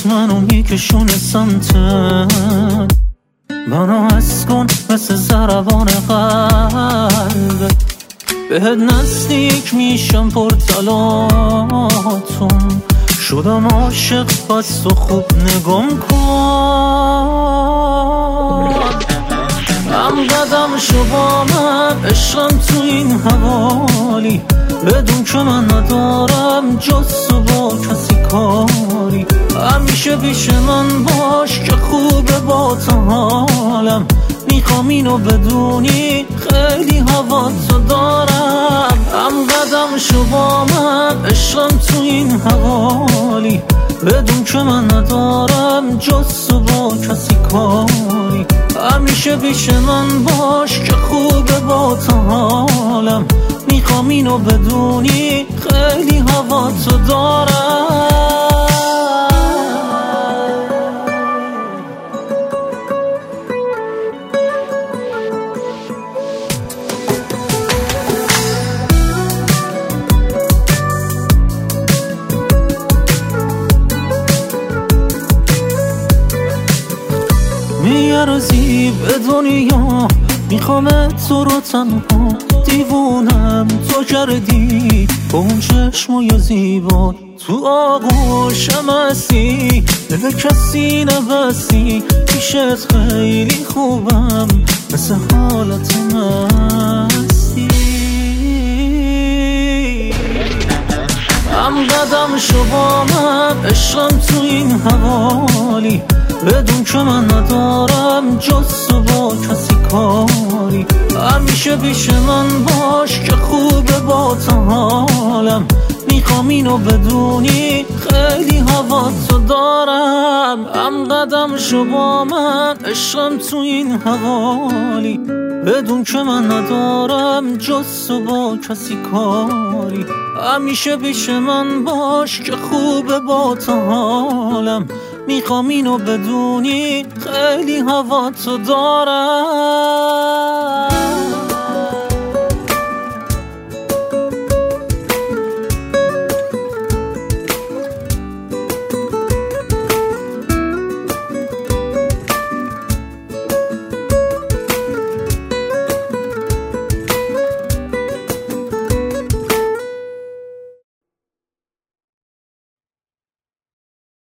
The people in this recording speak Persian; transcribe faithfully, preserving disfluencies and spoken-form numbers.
منو میکشونه سمتت، منو حس کن مثل ضربان قلبت، بهت نزدیک میشم پرتلاتون، شدم عاشق پس تو خوب نگام کن. هم قدم شو با من عشقم تو این حوالی، بدون که من ندارم جز تو با کسی کاری، همیشه پیش من باش که خوبه با تو حالم، میخوام اینو بدونی خیلی هوا تو دارم. هم قدم شو با من عشقم تو این حوالی، بدون که من ندارم جز تو با کسی کاری، همیشه پیش من باش که خوبه با تو حالم، میخوام اینو بدونی خیلی هوا تو دارم. میارزی به دنیا، میخوام تو رو تنها، دیوونم تو کردی با اون چشمای زیبا، تو آغوشم هستی دل کسی نبستی، پیشت خیلی خوبم مثل حالت مستی. هم قدم شو با من عشقم تو این حوالی، بدون که من ندارم جز تو با کسی کاری، همیشه پیش من باش که خوبه با تو حالم، میخوام اینو بدونی خیلی هوا تو دارم. هم قدم شو با من عشقم تو این حوالی، بدون که من ندارم جز تو با کسی کاری، همیشه پیش من باش که خوبه با تو حالم، میخوام اینو بدونی خیلی هوا تو دارم.